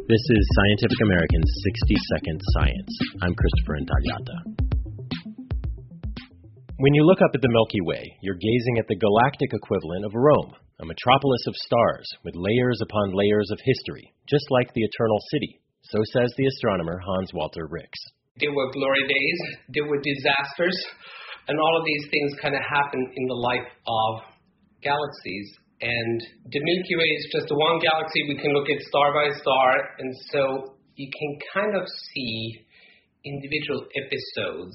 This is Scientific American's 60-Second Science. I'm Christopher Intagliata. When you look up at the Milky Way, you're gazing at the galactic equivalent of Rome, a metropolis of stars with layers upon layers of history, just like the Eternal City. So says the astronomer Hans Walter Rix. There were glory days, there were disasters, and all of these things kind of happen in the life of galaxies. And the Milky Way is just one galaxy. We can look at star by star, and so you can kind of see individual episodes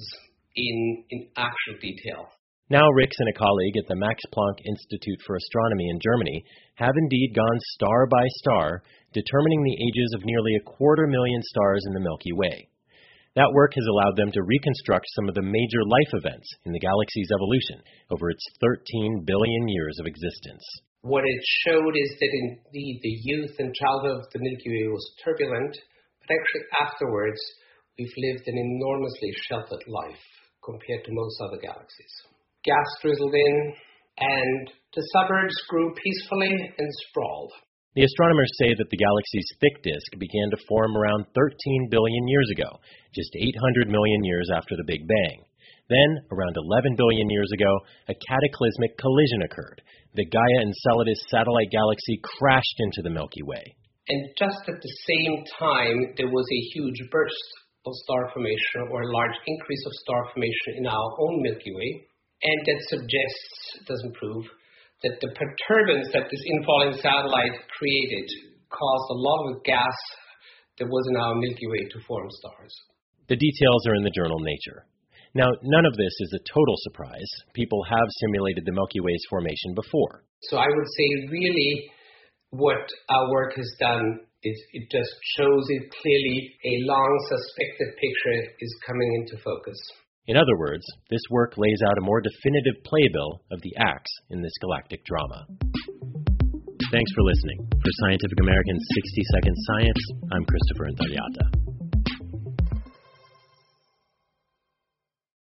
in actual detail. Now Rix and a colleague at the Max Planck Institute for Astronomy in Germany have indeed gone star by star, determining the ages of nearly 250,000 stars in the Milky Way. That work has allowed them to reconstruct some of the major life events in the galaxy's evolution over its 13 billion years of existence. What it showed is that indeed the youth and childhood of the Milky Way was turbulent, but actually afterwards we've lived an enormously sheltered life compared to most other galaxies. Gas drizzled in, and the suburbs grew peacefully and sprawled. The astronomers say that the galaxy's thick disk began to form around 13 billion years ago, just 800 million years after the Big Bang. Then, around 11 billion years ago, a cataclysmic collision occurred. The Gaia Enceladus satellite galaxy crashed into the Milky Way. And just at the same time, there was a huge burst of star formation, or a large increase of star formation in our own Milky Way. And that suggests, doesn't prove, that the perturbance that this infalling satellite created caused a lot of the gas that was in our Milky Way to form stars. The details are in the journal Nature. Now, none of this is a total surprise. People have simulated the Milky Way's formation before. So I would say really what our work has done is it just shows it clearly. A long suspected picture is coming into focus. In other words, this work lays out a more definitive playbill of the acts in this galactic drama. Thanks for listening. For Scientific American's 60-Second Science, I'm Christopher Intagliata.